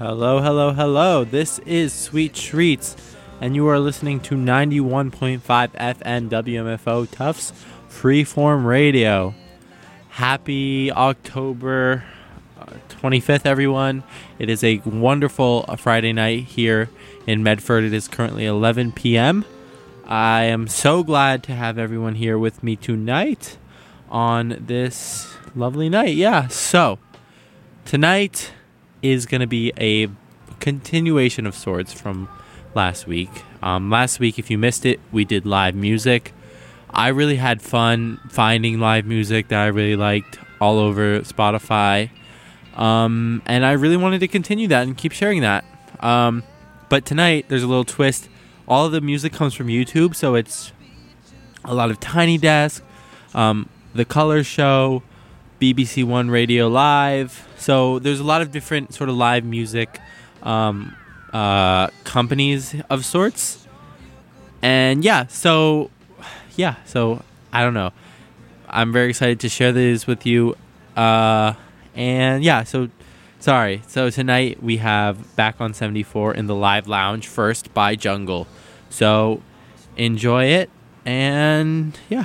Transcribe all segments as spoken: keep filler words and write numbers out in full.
Hello, hello, hello. This is Sweet Treats, and you are listening to ninety-one point five F M W M F O Tufts Freeform Radio. Happy October twenty-fifth, everyone. It is a wonderful Friday night here in Medford. It is currently eleven p.m. I am so glad to have everyone here with me tonight on this lovely night. Yeah, so tonight is going to be a continuation of sorts from last week. Um, last week, if you missed it, we did live music. I really had fun finding live music that I really liked all over Spotify. Um, and I really wanted to continue that and keep sharing that. Um, but tonight, there's a little twist. All of the music comes from YouTube, so it's a lot of Tiny Desk, um, The Color Show, B B C One Radio Live. So there's a lot of different sort of live music um, uh, companies of sorts. And yeah, so yeah, so I don't know. I'm very excited to share this with you. Uh, and yeah, so sorry. So tonight we have Back on seventy-four in the Live Lounge first by Jungle. So enjoy it. And yeah.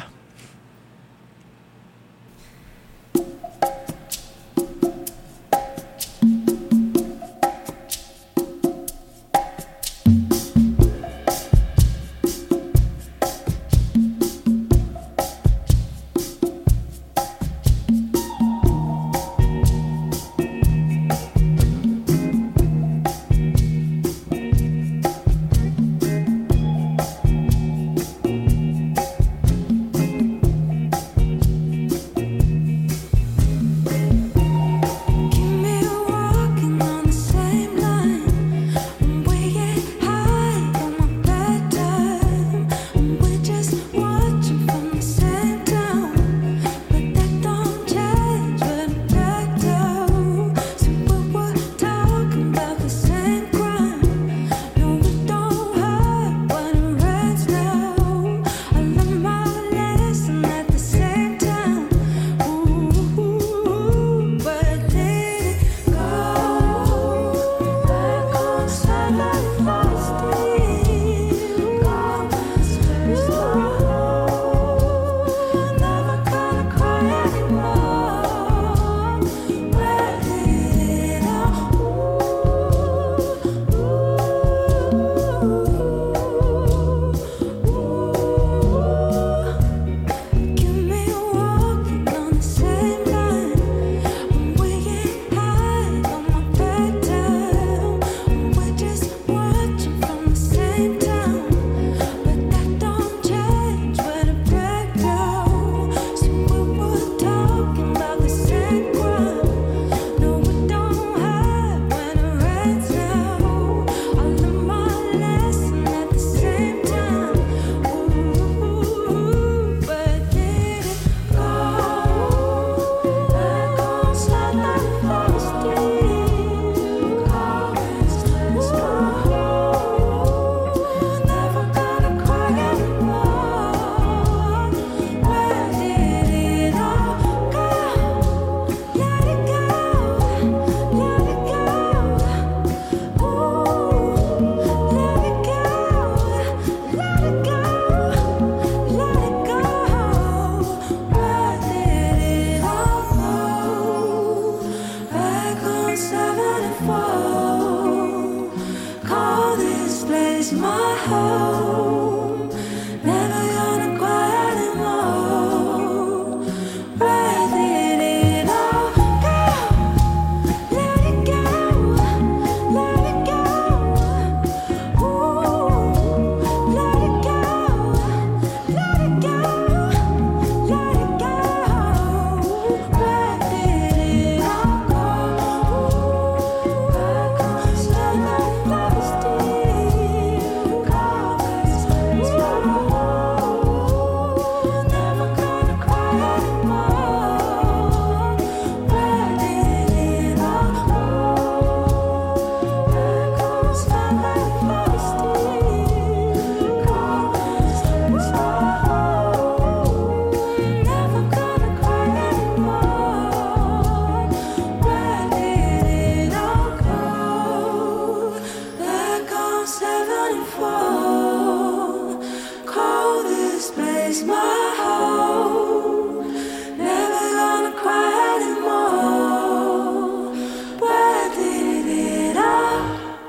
waterfall. Call this place my home. Never gonna cry anymore. Where did it all?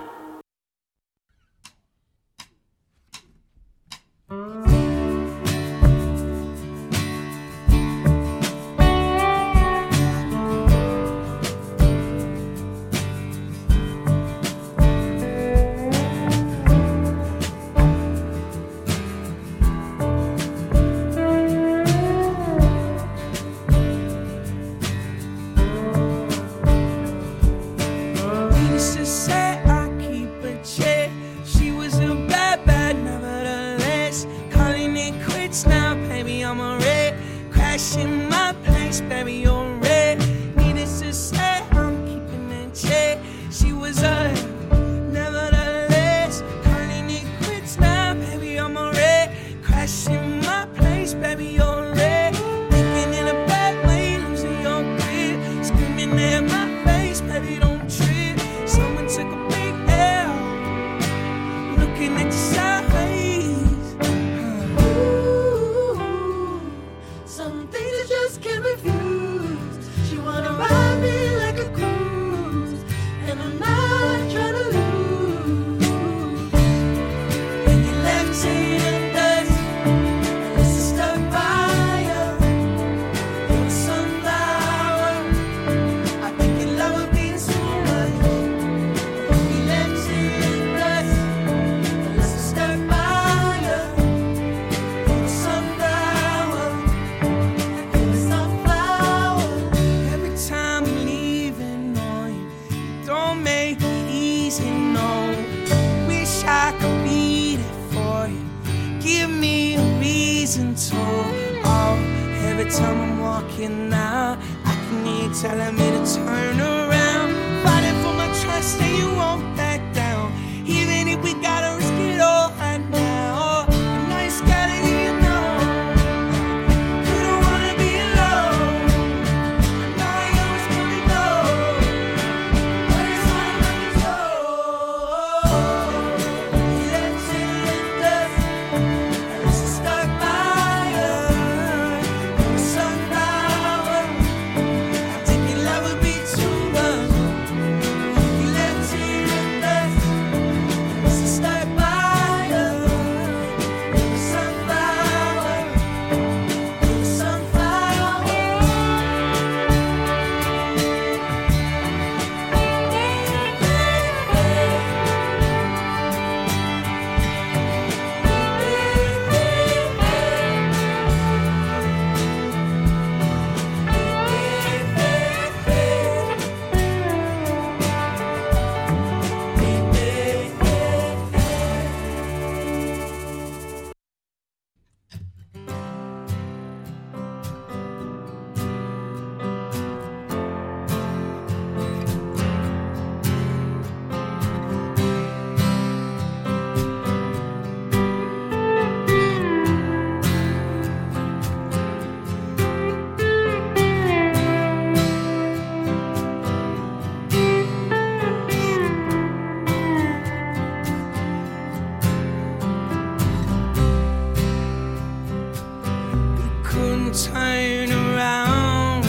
Turn around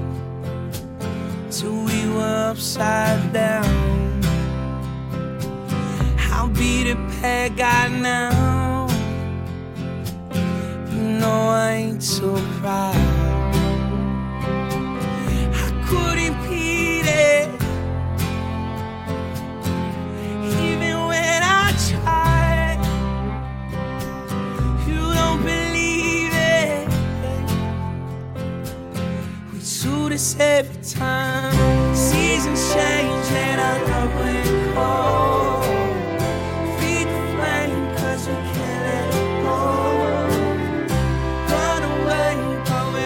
till we were upside down. How beat a peg I now. You know I ain't so proud. I couldn't beat it, even when I tried. You don't believe it. We do this every time. Seasons change and I love when cold. Feed the flame 'cause we can't let it go. Run away, but we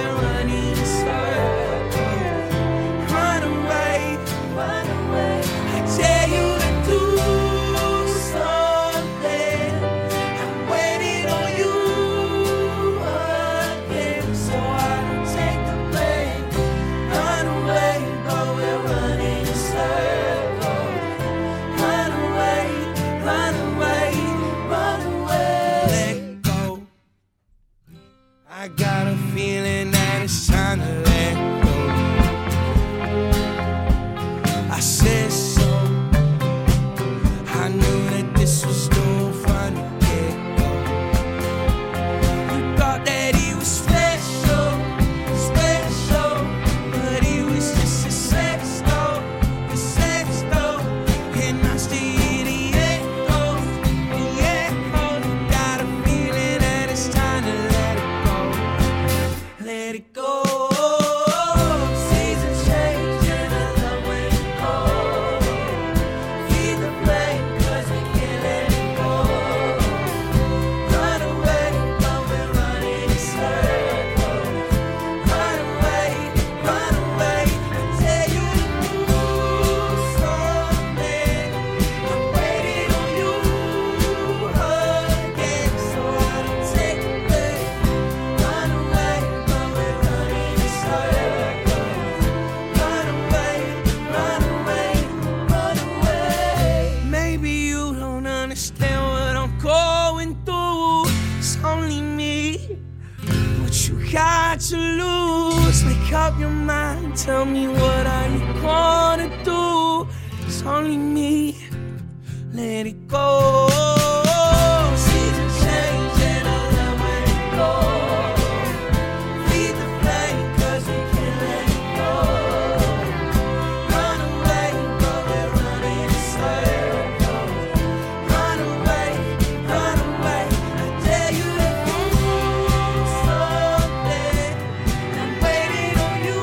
what you got to lose? Make up your mind, tell me what are you gonna do? It's only me, let it go. Seasons change and I love when it goes. Feed the flame cause we can't let it go. Run away, but we're running in circles. Run away, run away, I dare you to do something. I'm waiting on you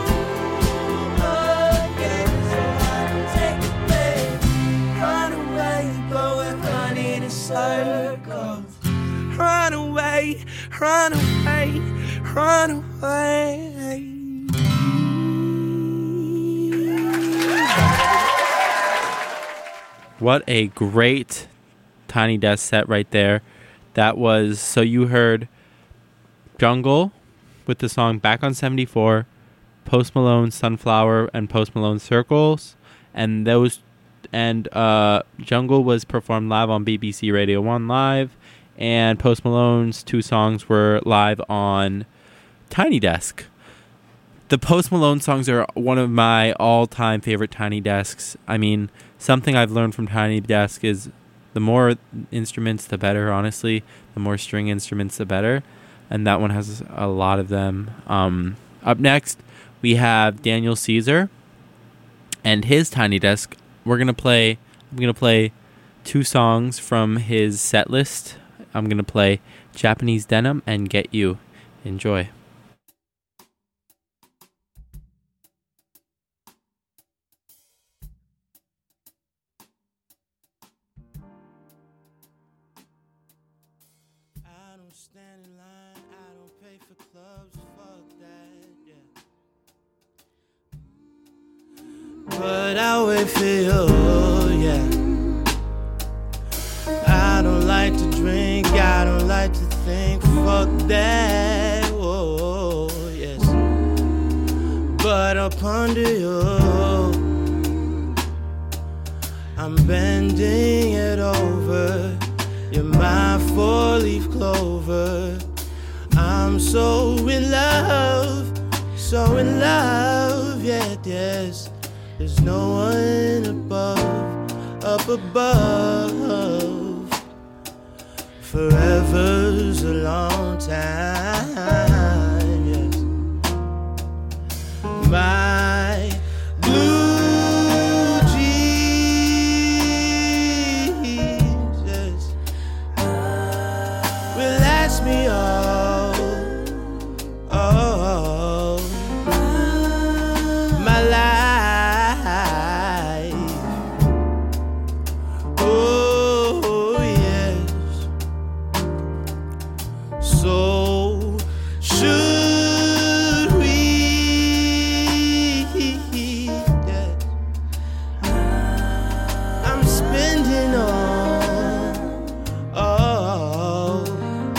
again, so I can take it back. Run away, but we're running in circles. Run away, run away, run away. What a great Tiny Desk set right there. That was, so you heard Jungle with the song Back on seventy-four, Post Malone Sunflower, and Post Malone Circles. And those, and uh, Jungle was performed live on B B C Radio one Live, and Post Malone's two songs were live on Tiny Desk. The Post Malone songs are one of my all-time favorite Tiny Desks. I mean, something I've learned from Tiny Desk is the more instruments, the better, honestly. The more string instruments, the better. And that one has a lot of them. Um, up next, we have Daniel Caesar and his Tiny Desk. We're going to play, I'm going to play two songs from his set list. I'm going to play Japanese Denim and Get You. Enjoy. I don't stand in line, I don't pay for clubs, fuck that, yeah. But I wait for you, yeah. I don't like to drink, I don't like to think, fuck that, whoa, yes. But up under you, I'm bending it over. You're my four-leaf clover. I'm so in love, so in love, yeah, yes. There's no one above, up above. Forever's a long time, yes. My blue jeans, yes, will last me all, all my life. Oh yes. So should we? Yeah. I'm spending all, all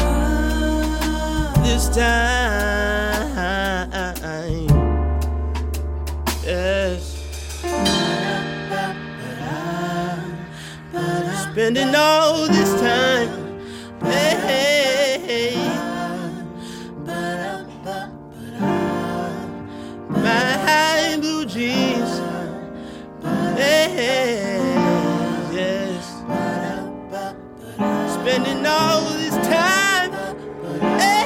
this time, yes. Spending all this time, hey, my blue jeans, hey, yes. Spending all this time, hey,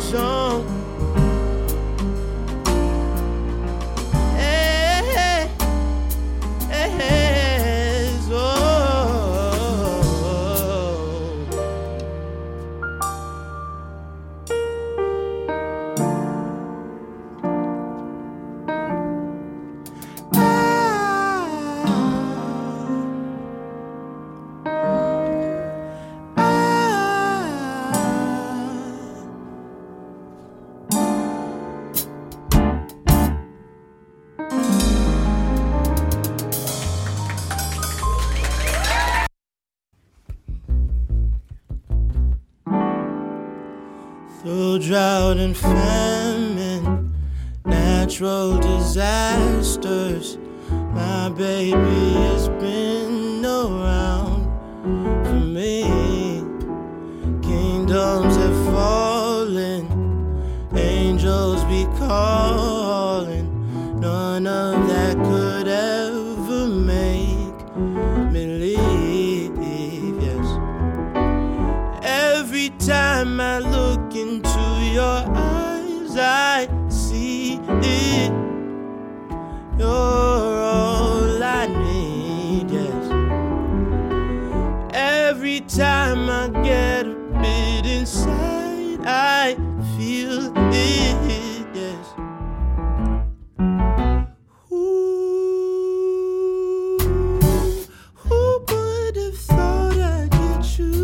song. Hey, hey, hey, oh. Through drought and famine, natural disasters, my baby has been around for me. Kingdoms have fallen, angels be calling. None of that could ever make me leave, yes. Every time I look into your eyes, I see it. You're all I need, yes. Every time I get a bit inside, I feel it, yes. Ooh, who would have thought I'd get you?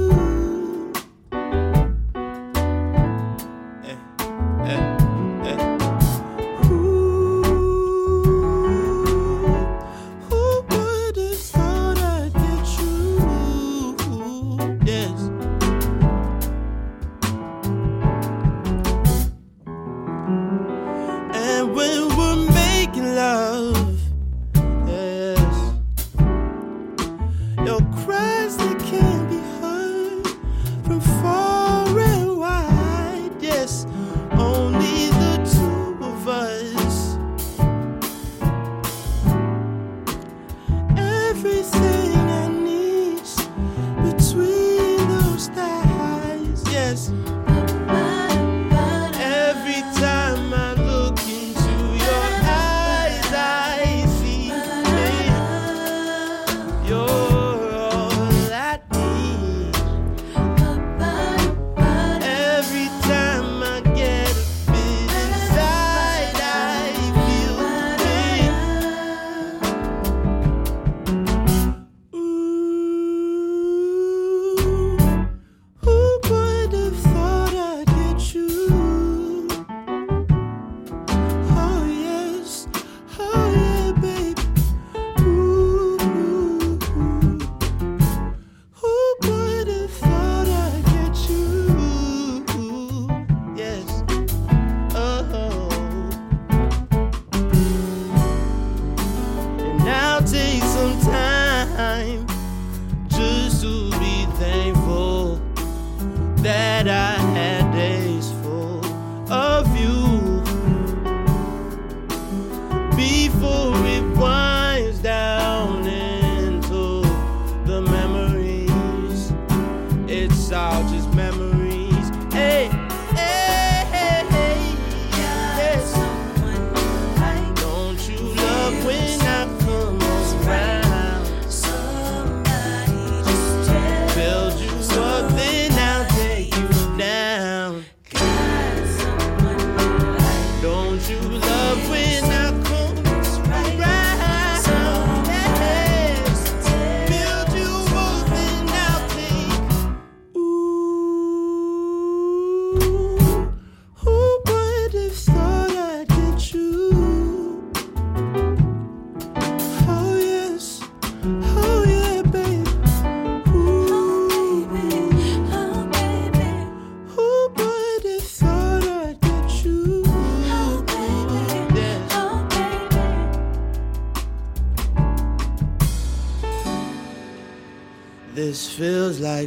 This feels like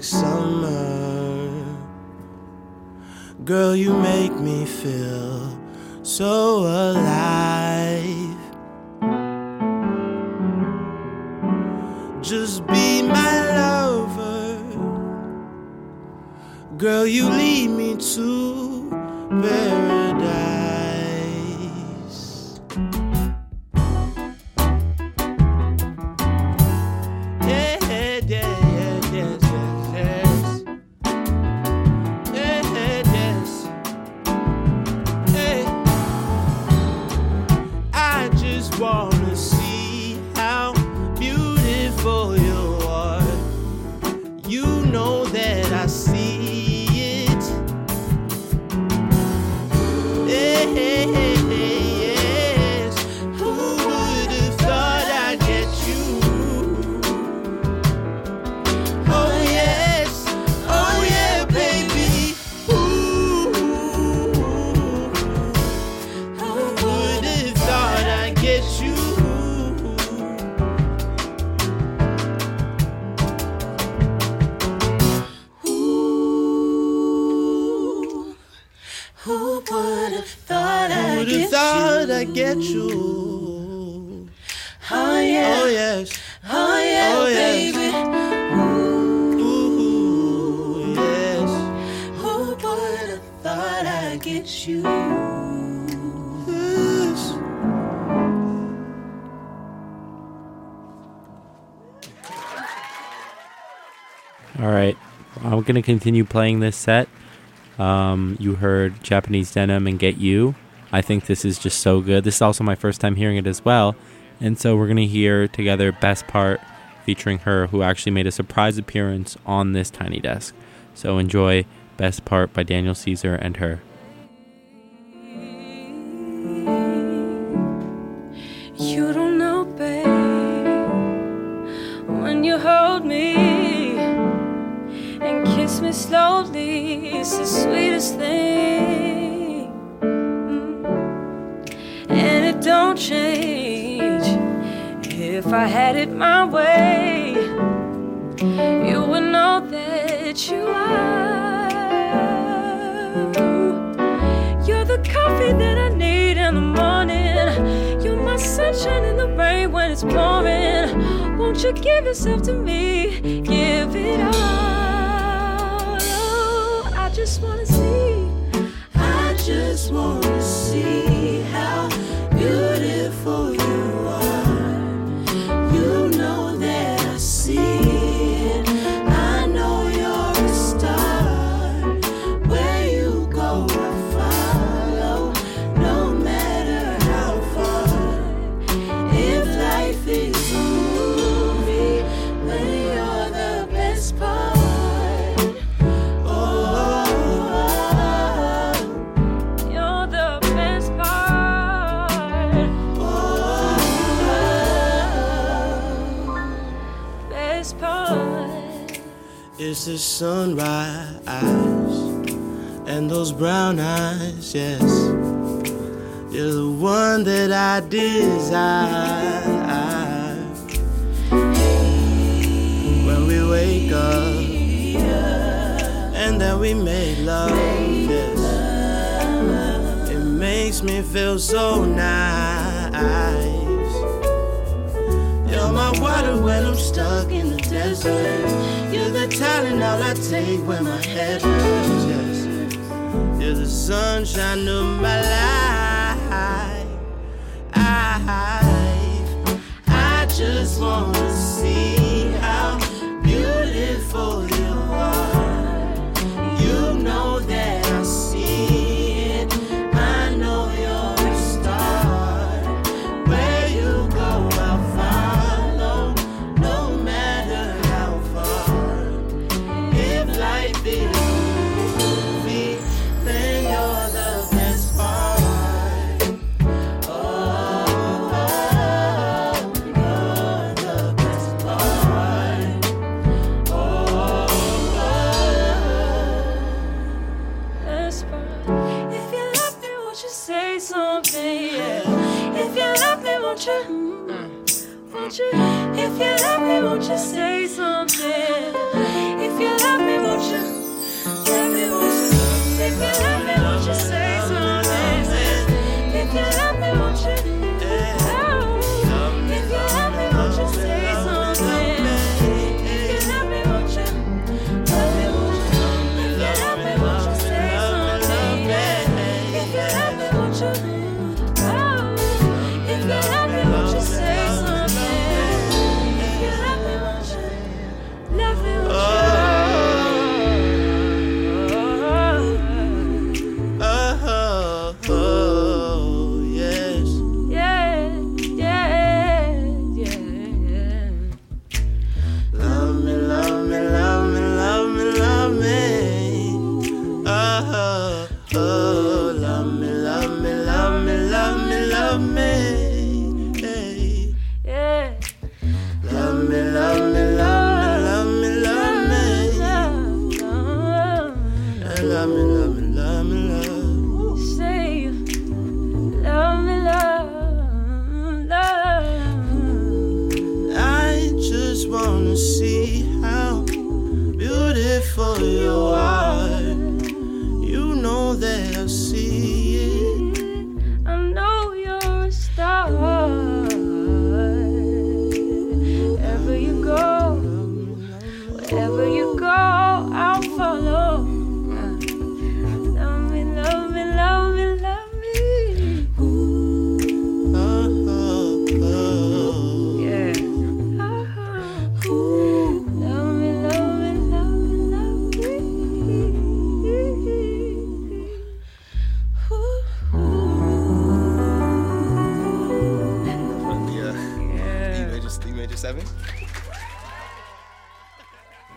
summer. Girl, you make me feel so alive. Just be my lover. Girl, you lead me to paradise. Yeah, yeah, yeah, yes, yes, yes. Yeah, yes. Hey. I just wanna see how beautiful you are. You know that I see it. Hey, hey, hey, hey, yes. Who would have thought I'd get you? Oh yes, oh yeah, baby. Ooh, who would have thought I'd get you? Ooh, who would have thought I'd Who'd get have thought you? I'd get you? Oh yeah, Oh yes, oh yeah, oh, yes. baby. Ooh, ooh yes. who would have thought I'd get you? Yes. All right, I'm gonna continue playing this set. Um, you heard Japanese Denim and Get You. I think this is just so good. This is also my first time hearing it as well, and so we're gonna hear together Best Part featuring her, who actually made a surprise appearance on this Tiny Desk. So enjoy Best Part by Daniel Caesar and her. You don't know, babe, when you hold me and kiss me slowly, it's the sweetest thing. Mm. And it don't change. If I had it my way, you would know that you are. You're the coffee that I need in the morning. You're my sunshine in the rain when it's pouring. Won't you give yourself to me? Give it all. Oh, I just wanna see. I just wanna see how beautiful you are. You know that I see it. I know you're a star. Where you go, I follow, no matter how far. If life is a movie, then you're the best part. Oh, You're the best part. oh, Best part. It's the sunrise and those brown eyes, yes. You're the one that I desire. When we wake up and then we make love, yes. It makes me feel so nice. You're my water when I'm stuck in the desert. You're the talent all I take when my head hurts, yes. You're the sunshine of my life. I, I just wanna see how beautiful you are. You know that I see it. I know you're a star. Where you go, I'll follow, no matter how far. If life is a movie, then you're the best part. Oh, you're the best part. Oh, Best part. If you love me, won't you say something? Yeah. If you love me, won't you? Won't you? If you love me, won't you say something? If you love me, won't you? Love me, won't you? If you love me, won't you say something? If you love me, won't you? Oh. If you love me, won't you say something? If you love me, won't you? Love me, won't you? If you love me, won't you say something?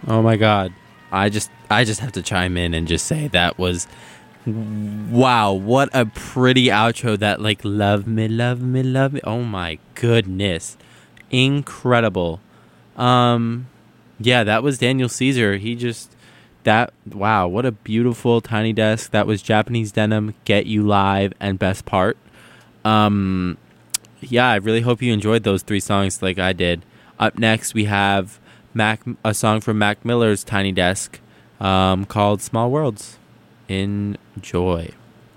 Oh my God. I just I just have to chime in and just say that was, wow, what a pretty outro. That like, love me, love me, love me. Oh my goodness. Incredible. Um, yeah, that was Daniel Caesar. He just, that, wow, what a beautiful Tiny Desk. That was Japanese Denim, Get You Live, and Best Part. Um, yeah, I really hope you enjoyed those three songs like I did. Up next, we have Mac, a song from Mac Miller's Tiny Desk, um, called Small Worlds. Enjoy.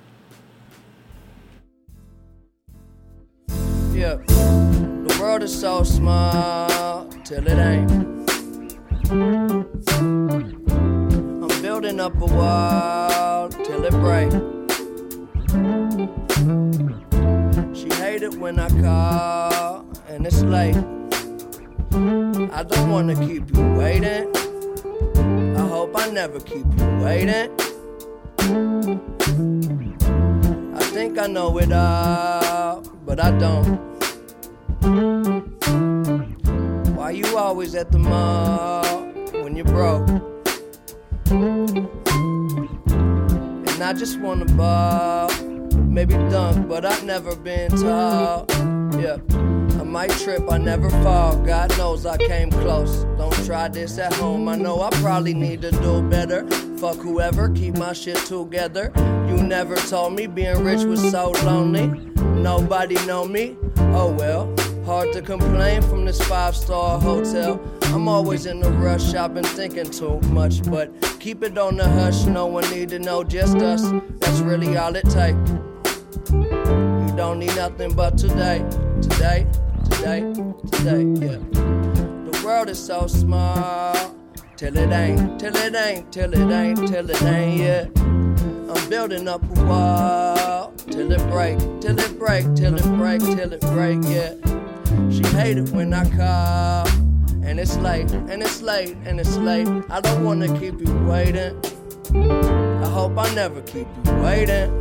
Yeah, the world is so small till it ain't. I'm building up a wall till it break. She hate it when I call and it's late. I don't wanna keep you waiting. I hope I never keep you waiting. I think I know it all, but I don't. Why you always at the mall when you're broke? And I just wanna ball, maybe dunk, but I've never been tall. Yeah, I might trip, I never fall. God knows I came close. Don't try this at home. I know I probably need to do better. Fuck whoever, keep my shit together. You never told me being rich was so lonely. Nobody know me. Oh well, hard to complain from this five-star hotel. I'm always in a rush, I've been thinking too much, but keep it on the hush. No one need to know, just us. That's really all it take. You don't need nothing but today, today, today, today, yeah. The world is so small, till it ain't, till it ain't, till it ain't, till it ain't, yeah. I'm building up a wall, till it break, till it break, till it break, till it break, yeah. She hate it when I call, and it's late, and it's late, and it's late. I don't wanna keep you waiting. I hope I never keep you waiting.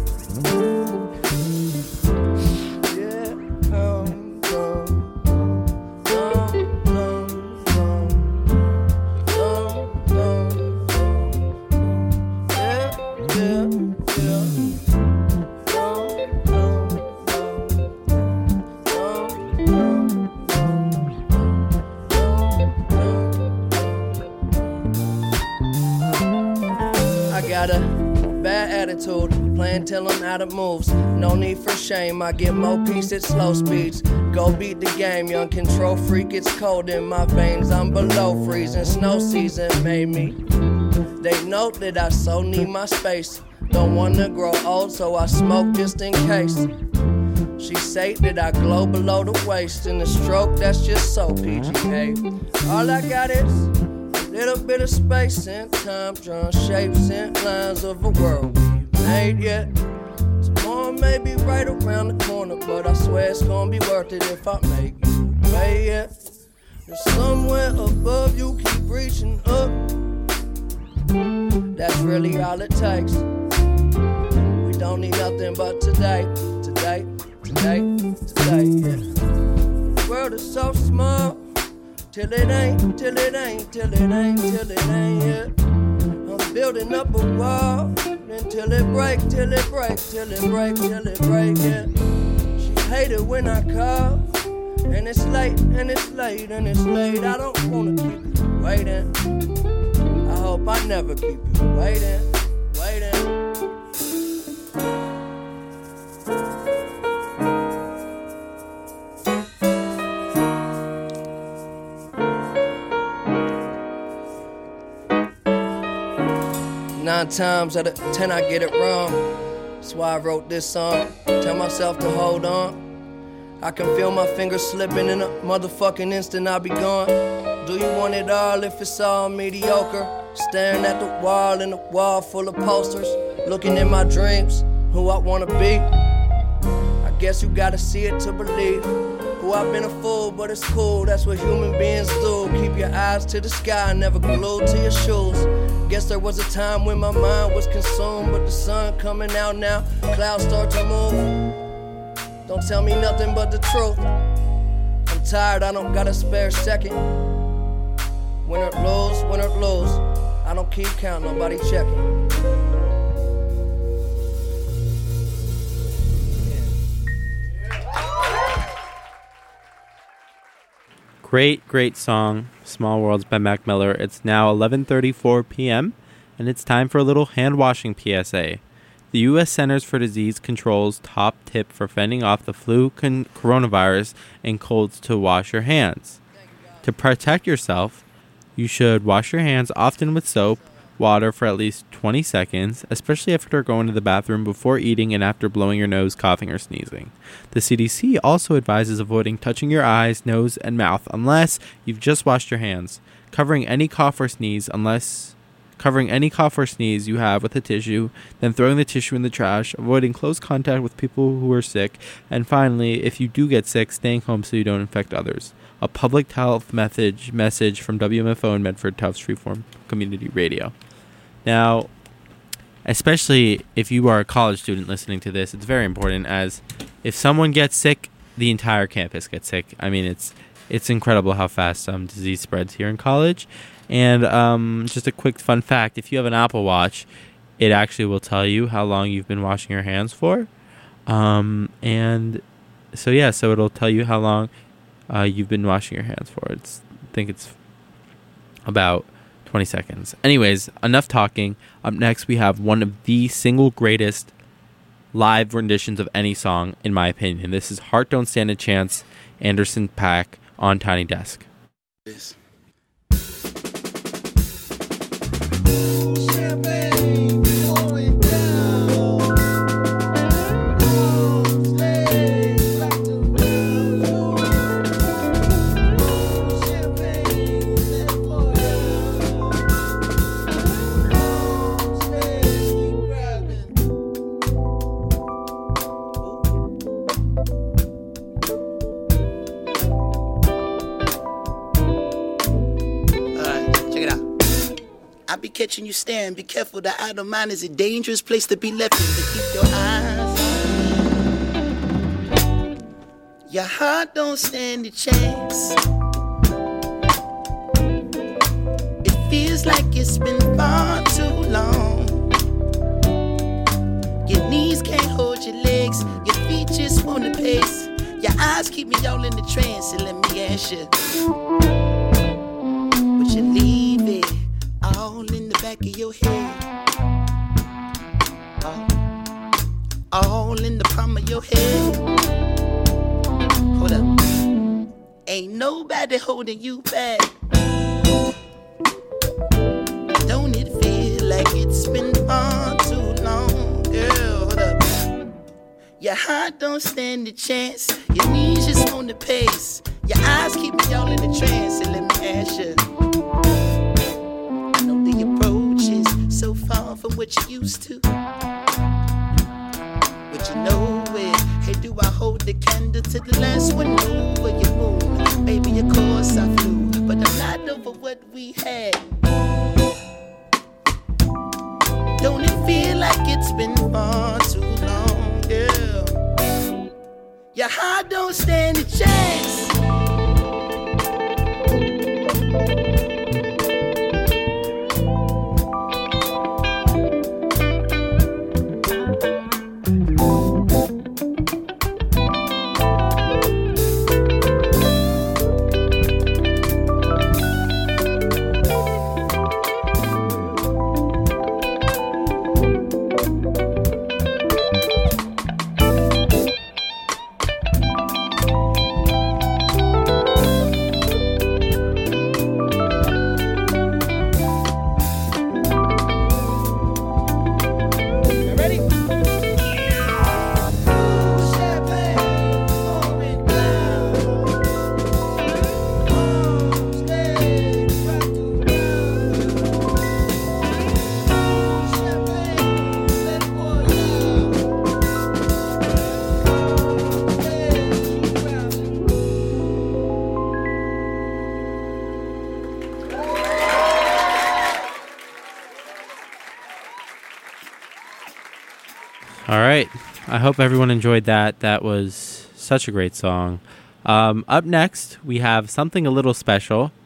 Got a bad attitude, playing till I'm out of moves. No need for shame, I get more peace at slow speeds. Go beat the game, young control freak. It's cold in my veins, I'm below freezing. Snow season made me. They know that I so need my space. Don't wanna grow old, so I smoke just in case. She say that I glow below the waist. In the stroke, that's just so P G, hey. All I got is little bit of space and time, drawing shapes and lines of a world we made yet. Tomorrow may be right around the corner, but I swear it's gonna be worth it if I make you pay it. There's somewhere above you, keep reaching up. That's really all it takes. We don't need nothing but today, today, today, today, yeah. The world is so small. Till it ain't, till it ain't, till it ain't, till it ain't, yeah. I'm building up a wall, until it break, till it break, till it break, till it break, yeah. She hate it when I call, and it's late, and it's late, and it's late. I don't wanna keep you waiting. I hope I never keep you waiting, waiting. Nine times out of ten I get it wrong. That's why I wrote this song. Tell myself to hold on. I can feel my fingers slipping in a motherfucking instant I'll be gone. Do you want it all if it's all mediocre? Staring at the wall and the wall full of posters. Looking in my dreams, who I wanna be. I guess you gotta see it to believe. Who I've been a fool, but it's cool, that's what human beings do. Keep your eyes to the sky, never glued to your shoes. Guess there was a time when my mind was consumed, but the sun coming out now, clouds start to move. Don't tell me nothing but the truth. I'm tired, I don't got a spare second. Win or lose, win or lose. I don't keep count, nobody checking. Great, great song, Small Worlds by Mac Miller. It's now eleven thirty-four p.m., and it's time for a little hand-washing P S A. The U S Centers for Disease Control's top tip for fending off the flu, con- coronavirus, and colds to wash your hands. To protect yourself, you should wash your hands often with soap, water for at least twenty seconds, especially after going to the bathroom, before eating, and after blowing your nose, coughing, or sneezing. The C D C also advises avoiding touching your eyes, nose, and mouth unless you've just washed your hands. Covering any cough or sneeze unless covering any cough or sneeze you have with a tissue, then throwing the tissue in the trash, avoiding close contact with people who are sick, and finally, if you do get sick, staying home so you don't infect others. A public health message message from W M F O and Medford Tufts Freeform Community Radio. Now, especially if you are a college student listening to this, it's very important, as if someone gets sick, the entire campus gets sick. I mean, it's it's incredible how fast um, disease spreads here in college. And um, just a quick fun fact, if you have an Apple Watch, it actually will tell you how long you've been washing your hands for. Um, and so, yeah, so it'll tell you how long uh, you've been washing your hands for. It's, I think it's about twenty seconds. Anyways, enough talking. Up next, we have one of the single greatest live renditions of any song, in my opinion. This is Heart Don't Stand a Chance, Anderson .Paak on Tiny Desk. Yes. I be catching you staring, be careful, the idle mind is a dangerous place to be left in, to keep your eyes on. Your heart don't stand a chance. It feels like it's been far too long. Your knees can't hold your legs, your feet just wanna pace. Your eyes keep me all in the trance, and let me ask you, would you leave it all in the back of your head? All, all in the palm of your head. Hold up. Ain't nobody holding you back. Don't it feel like it's been far too long, girl? Hold up. Your heart don't stand a chance. Your knees just on the pace. Your eyes keep me all in the trance, and let me ask you, the approach is so far from what you used to. But you know it. Hey, do I hold the candle to the last one over your moon? Baby, of course I flew, but I'm not over what we had. Don't it feel like it's been far too long, girl? Your heart don't stand a chance. All right. I hope everyone enjoyed that. That was such a great song. Um, up next, we have something a little special.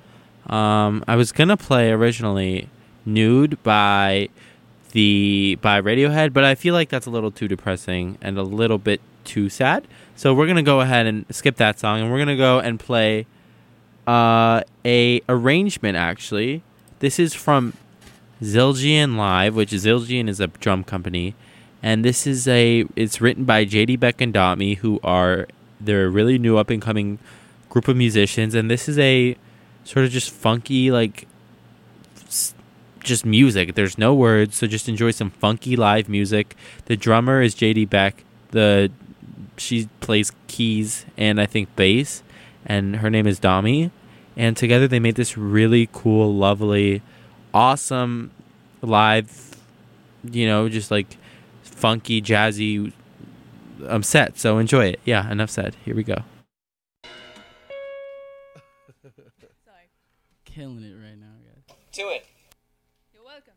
Um, I was gonna play originally "Nude" by the by Radiohead, but I feel like that's a little too depressing and a little bit too sad. So we're gonna go ahead and skip that song, and we're gonna go and play uh, a arrangement. Actually, this is from Zildjian Live, which is Zildjian is a drum company, and this is a it's written by J D Beck and Dotme, who are they're a really new up and coming group of musicians, and this is a sort of just funky like just music. There's no words, so just enjoy some funky live music. The drummer is J D Beck. The she plays keys and I think bass, and her name is Dotme, and together they made this really cool, lovely, awesome live, you know, just like funky, jazzy um, set. So enjoy it. Yeah, enough said. Here we go. Sorry. Killing it right now, guys. To it. You're welcome.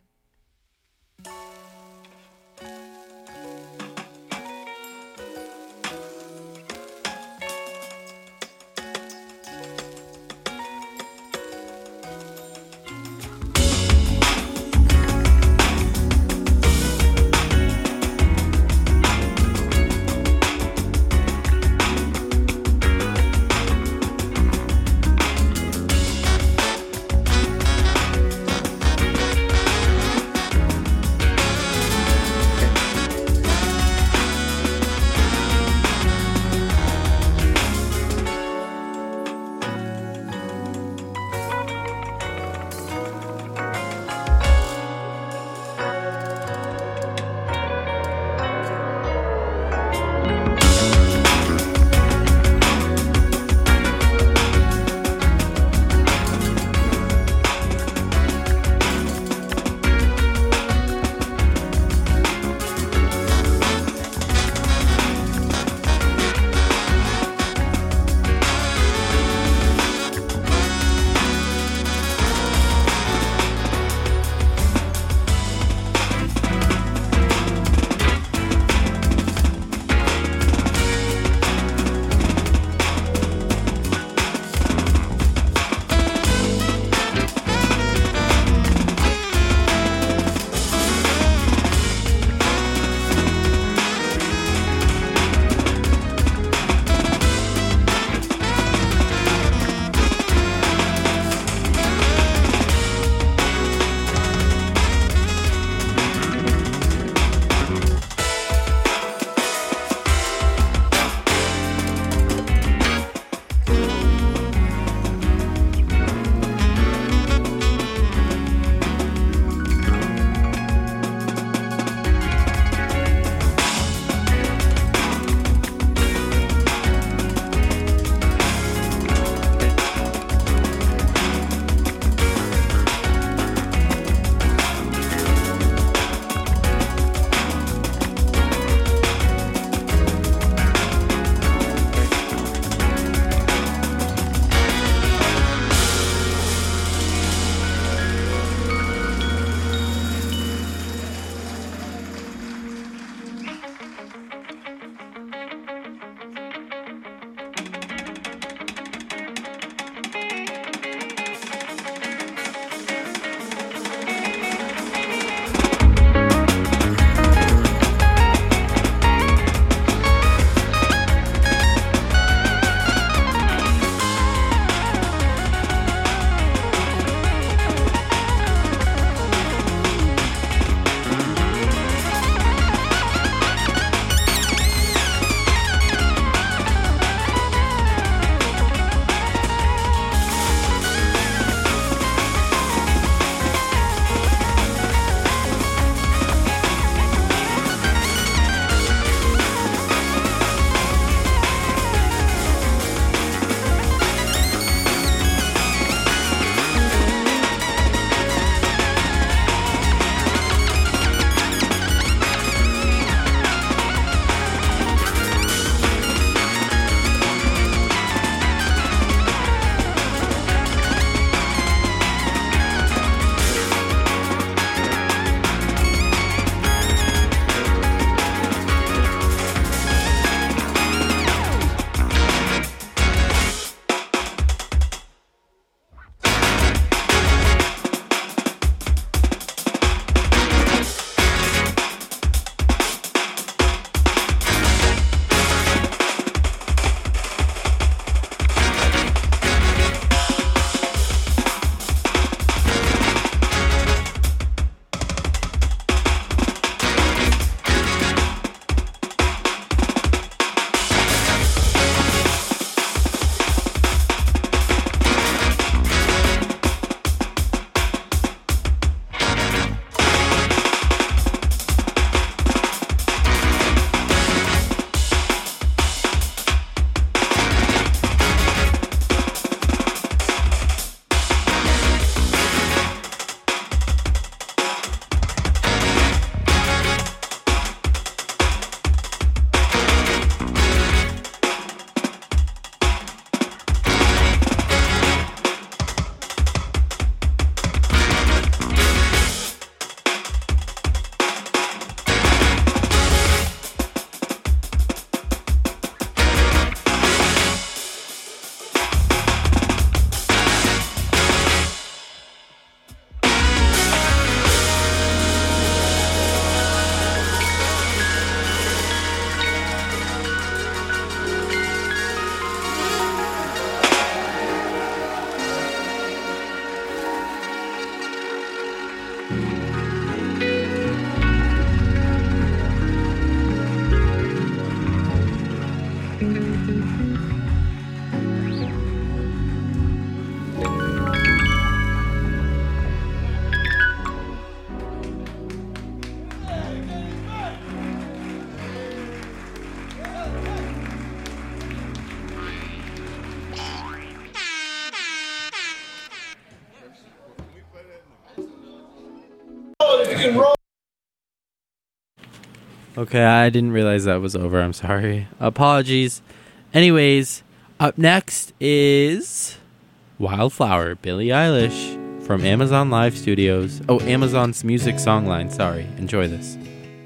Okay, I didn't realize that was over. I'm sorry. Apologies. Anyways, up next is Wildflower, Billie Eilish from Amazon Live Studios. Oh, Amazon's Music Songline. Sorry. Enjoy this.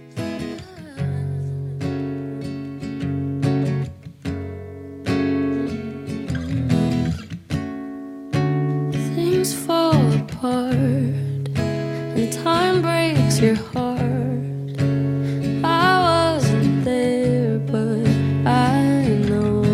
Things fall apart and time breaks your heart. I wasn't there, but I know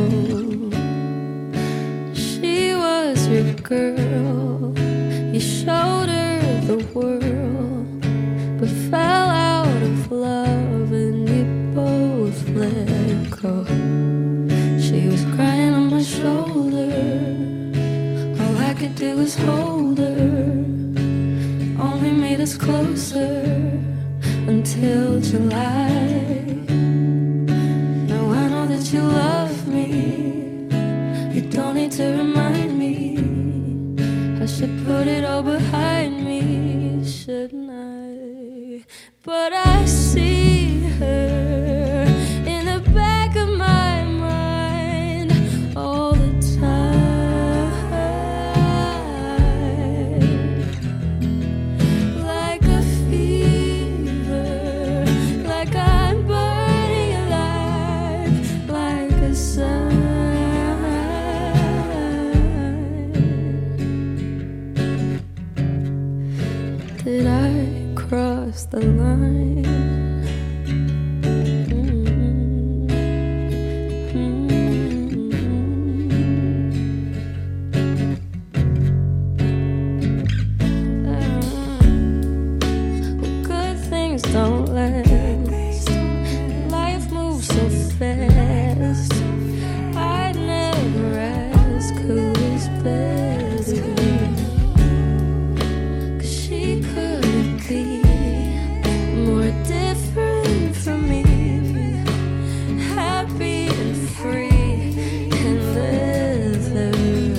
she was your girl. You showed her the world, but fell out of love and you both let go. She was crying on my shoulder. All I could do was hold her. Only made us closer until July. Now I know that you love me. You don't need to remind me. I should put it all behind me, shouldn't I? But I see her in the back of my mind all the time, like a fever, like I'm burning alive, like a sign. Did I cross the line? Good things don't last. Life moves so fast. I'd never ask who's better, 'cause she couldn't be more different from me. Happy and free and leather.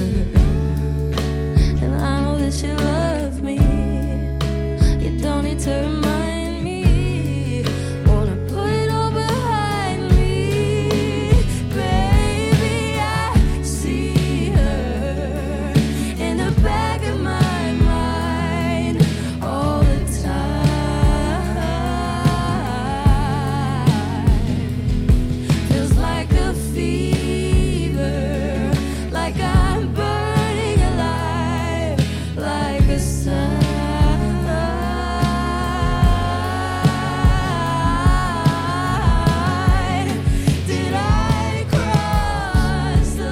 And I know that you love me. You don't need to remind me. Wanna put it all behind me. Baby, I see her in the back of my mind all the time. Feels like a fever, like I'm burning alive, like a sign. Did I cross the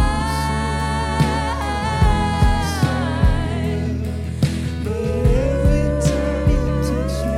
line? Every time you touch me,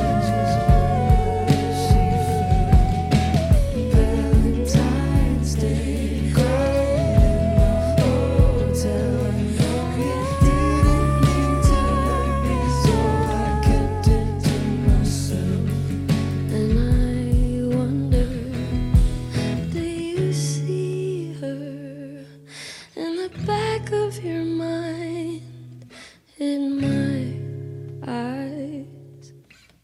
Valentine's Day, crying in the hotel. You didn't mean to hurt me, so I kept it to myself. And I wonder, do you see her in the back of your mind, in my eyes?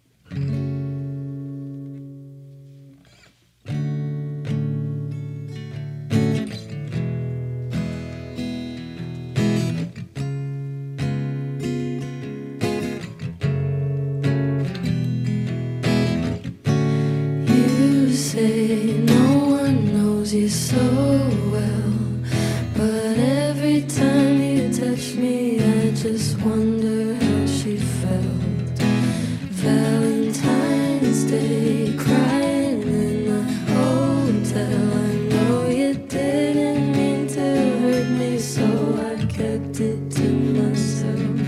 You say no one knows you so well, but every time you touch me, I just wonder how she felt. Valentine's Day, crying in the hotel. I know you didn't mean to hurt me, so I kept it to myself.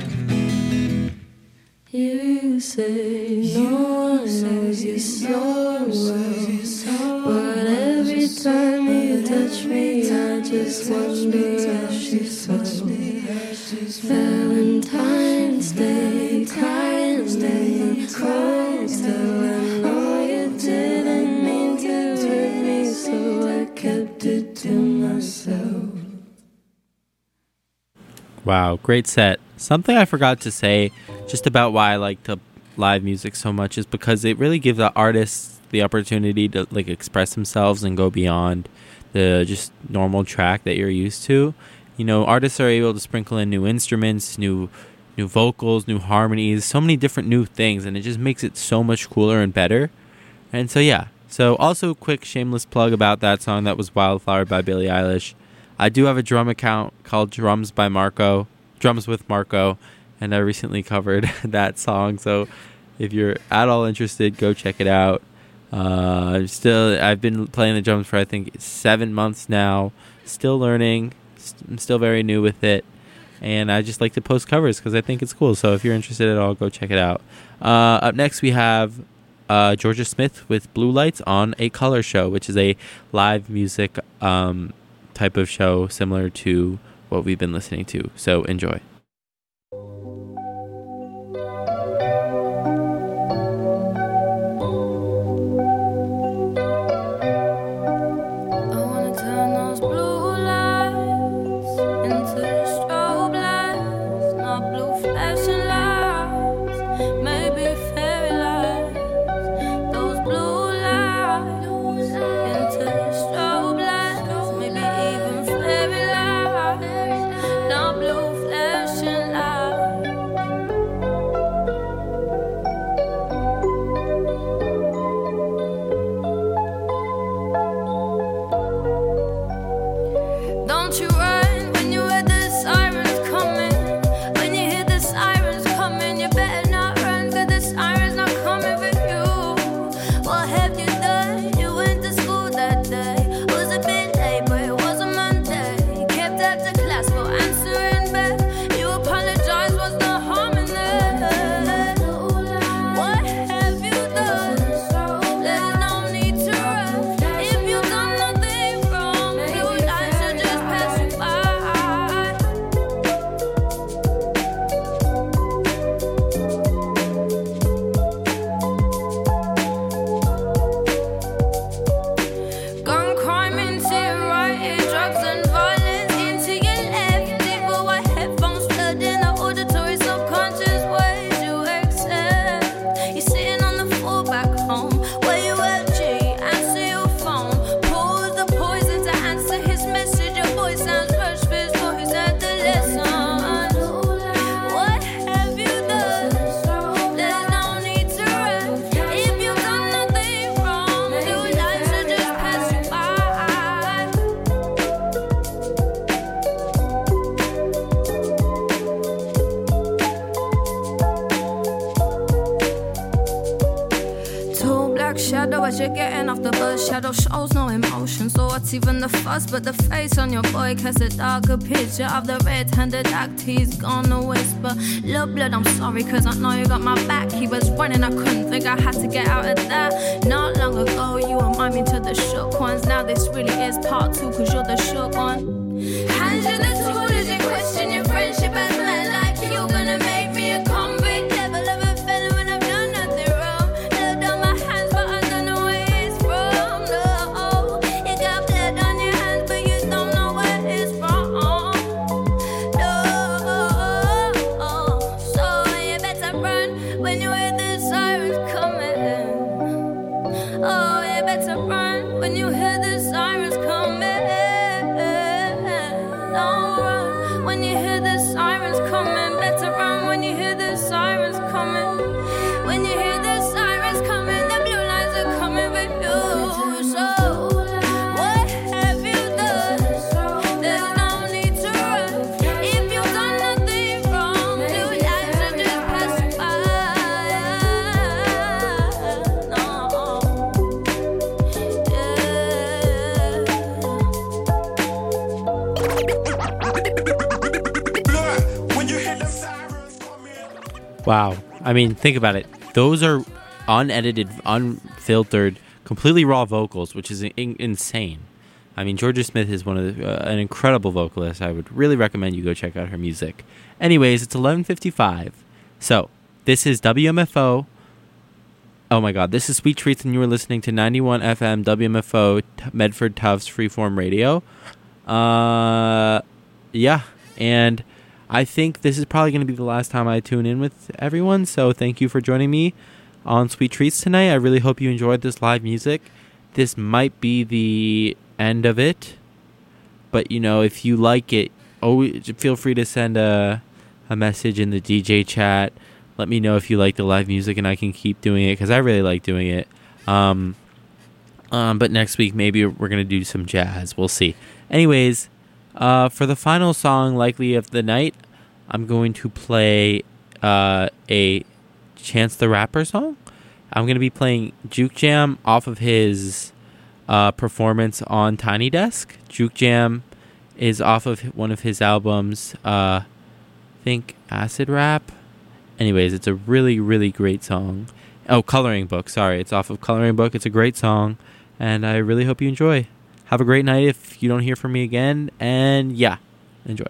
You say no one knows you so well, but every time you touch me, I just wonder how she felt. Valentine's Day, crying in the hotel. I know you didn't mean to hurt me, so I kept it to myself. Wow, great set. Something I forgot to say just about why I like to live music so much is because it really gives the artists the opportunity to like express themselves and go beyond the just normal track that you're used to. You know, artists are able to sprinkle in new instruments, new new vocals, new harmonies, so many different new things, and it just makes it so much cooler and better. And so yeah, so also quick shameless plug about that song that was Wildflower by Billie Eilish. I do have a drum account called Drums by Marco, Drums with Marco, and I recently covered that song. So if you're at all interested, go check it out. Uh, I'm still, I've been playing the drums for I think seven months now. Still learning. I'm still very new with it, and I just like to post covers because I think it's cool. So if you're interested at all, go check it out. Uh, up next, we have uh, Georgia Smith with Blue Lights on A Color Show, which is a live music um, type of show similar to what we've been listening to. So enjoy. Even the fuss, but the face on your boy casts a darker picture of the red-handed act he's gonna whisper. Little blood, I'm sorry, cause I know you got my back. He was running, I couldn't think I had to get out of that. Not long ago, you remind me to the shook ones. Now this really is part two, cause you're the shook one. Hands in the tool as you question your friendship as men like you gonna make me a convict. Level of a felon when I've done nothing wrong. Lived on my hands, but I don't know where it's from. No, you got blood on your hands, but you don't know where it's from. No, so you better run when you hear the sirens coming. Oh, you better run when you hear the sirens coming. Don't run when you hear the sirens coming. Better run when you hear the sirens coming. When you hear the sirens coming, the blue lights are coming with you. So what have you done? There's no need to run. If you've done nothing wrong, blue lights are just passing by. No, Wow. I mean, think about it. Those are unedited, unfiltered, completely raw vocals, which is in- insane. I mean, Georgia Smith is one of the, uh, an incredible vocalist. I would really recommend you go check out her music. Anyways, it's eleven fifty-five. So, this is W M F O. Oh my God, this is Sweet Treats, and you were listening to ninety-one F M W M F O T- Medford Tufts Freeform Radio. Uh, yeah, and I think this is probably going to be the last time I tune in with everyone, so thank you for joining me. on Sweet Treats tonight. I really hope you enjoyed this live music. This might be the end of it, but you know, if you like it, always feel free to send a a message in the D J chat. Let me know if you like the live music, and I can keep doing it because I really like doing it. Um, um, but next week maybe we're gonna do some jazz. We'll see. Anyways, uh, for the final song, likely of the night, I'm going to play uh, a Chance the Rapper song. I'm going to be playing Juke Jam off of his uh, performance on Tiny Desk. Juke Jam is off of one of his albums, uh, I think Acid Rap. Anyways, it's a really, really great song. Oh, Coloring Book, sorry. It's off of Coloring Book. It's a great song, and I really hope you enjoy. Have a great night if you don't hear from me again, and yeah, enjoy.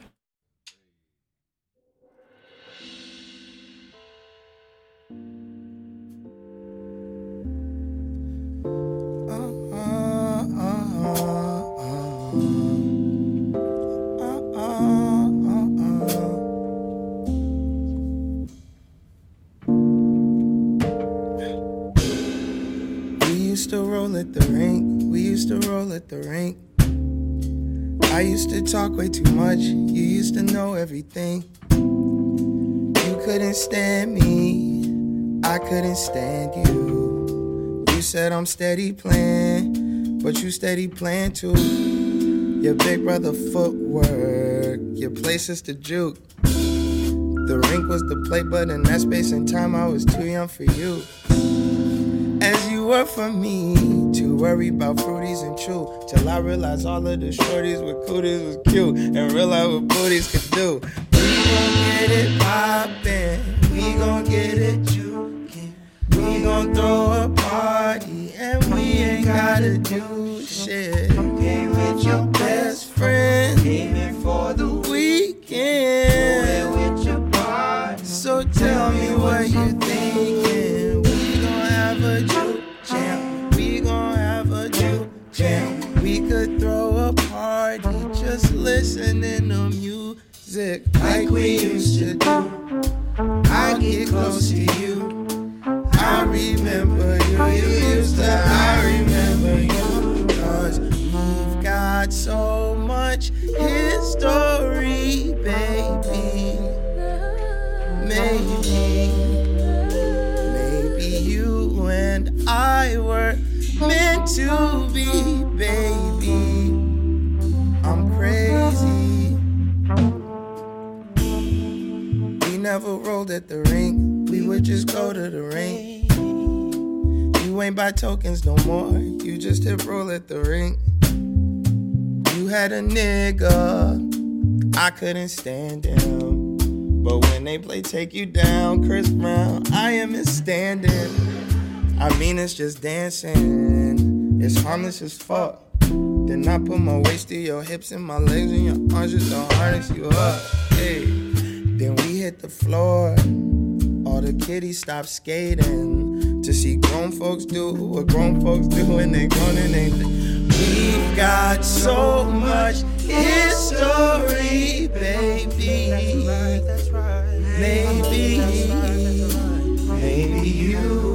To roll at the rink, we used to roll at the rink. I used to talk way too much, you used to know everything. You couldn't stand me, I couldn't stand you. You said I'm steady playing, but you steady playing too. Your big brother footwork, your place is the juke. The rink was the play, but in that space and time I was too young for you. As you were for me, to worry about fruities and chew, till I realized all of the shorties with cooties was cute, and realized what booties could do. We gon' get it poppin', we gon' get it jukin', we gon' throw a party, and we ain't gotta do shit. Came with your best friend, came in for the weekend, with your party. So tell me what you thinking. A juke jam, we gon' have a juke jam. We could throw a party, just listening to music like we used to do. I get close to you, I remember you. You used to, I remember you. Cause we've got so much history, baby. Maybe you and I were meant to be, baby. I'm crazy. We never rolled at the rink, we would just go to the rink. You ain't buy tokens no more, you just hit roll at the rink. You had a nigga, I couldn't stand him. But when they play Take You Down, Chris Brown, I am in standing. I mean, it's just dancing. It's harmless as fuck. Then I put my waist to your hips and my legs and your arms just to harness you up. Hey. Then we hit the floor. All the kiddies stop skating to see grown folks do what grown folks do when they grown and they. We've got so much history, baby. Maybe, maybe you